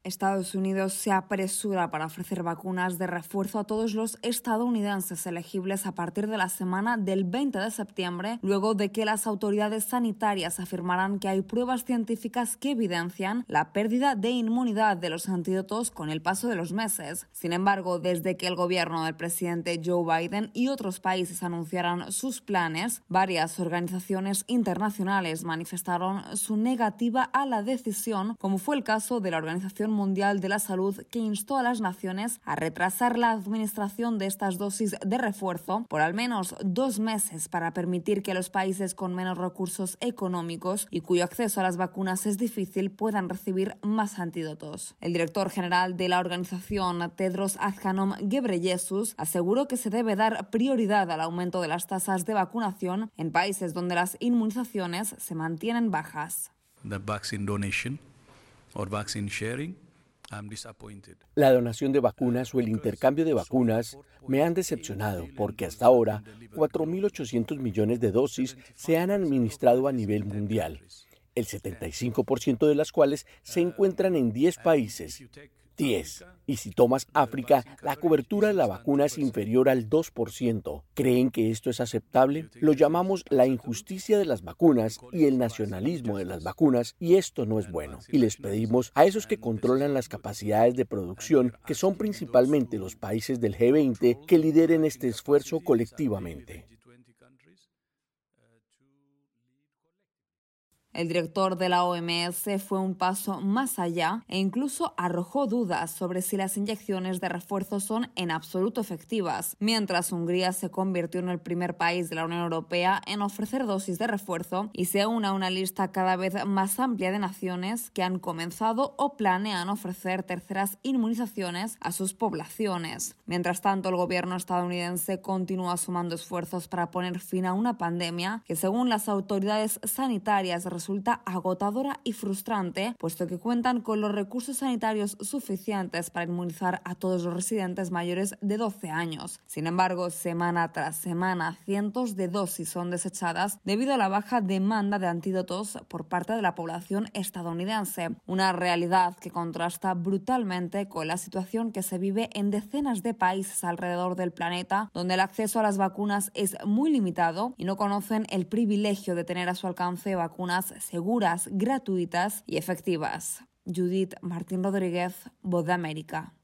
Estados Unidos se apresura para ofrecer vacunas de refuerzo a todos los estadounidenses elegibles a partir de la semana del 20 de septiembre, luego de que las autoridades sanitarias afirmaran que hay pruebas científicas que evidencian la pérdida de inmunidad de los antídotos con el paso de los meses. Sin embargo, desde que el gobierno del presidente Joe Biden y otros países anunciaran sus planes, varias organizaciones internacionales manifestaron su negativa a la decisión, como fue el caso de la Organización Mundial de la Salud, que instó a las naciones a retrasar la administración de estas dosis de refuerzo por al menos 2 meses para permitir que los países con menos recursos económicos y cuyo acceso a las vacunas es difícil puedan recibir más antídotos. El director general de la organización, Tedros Adhanom Ghebreyesus, aseguró que se debe dar prioridad al aumento de las tasas de vacunación en países donde las inmunizaciones se mantienen bajas. La donación de vacunas o el intercambio de vacunas me han decepcionado porque hasta ahora 4.800 millones de dosis se han administrado a nivel mundial, el 75% de las cuales se encuentran en 10 países. 10. Y si tomas África, la cobertura de la vacuna es inferior al 2%. ¿Creen que esto es aceptable? Lo llamamos la injusticia de las vacunas y el nacionalismo de las vacunas, y esto no es bueno. Y les pedimos a esos que controlan las capacidades de producción, que son principalmente los países del G20, que lideren este esfuerzo colectivamente. El director de la OMS fue un paso más allá e incluso arrojó dudas sobre si las inyecciones de refuerzo son en absoluto efectivas, mientras Hungría se convirtió en el primer país de la Unión Europea en ofrecer dosis de refuerzo y se une a una lista cada vez más amplia de naciones que han comenzado o planean ofrecer terceras inmunizaciones a sus poblaciones. Mientras tanto, el gobierno estadounidense continúa sumando esfuerzos para poner fin a una pandemia que, según las autoridades sanitarias, resulta agotadora y frustrante, puesto que cuentan con los recursos sanitarios suficientes para inmunizar a todos los residentes mayores de 12 años. Sin embargo, semana tras semana, cientos de dosis son desechadas debido a la baja demanda de antídotos por parte de la población estadounidense, una realidad que contrasta brutalmente con la situación que se vive en decenas de países alrededor del planeta, donde el acceso a las vacunas es muy limitado y no conocen el privilegio de tener a su alcance vacunas seguras, gratuitas y efectivas. Judith Martín Rodríguez, Voz de América.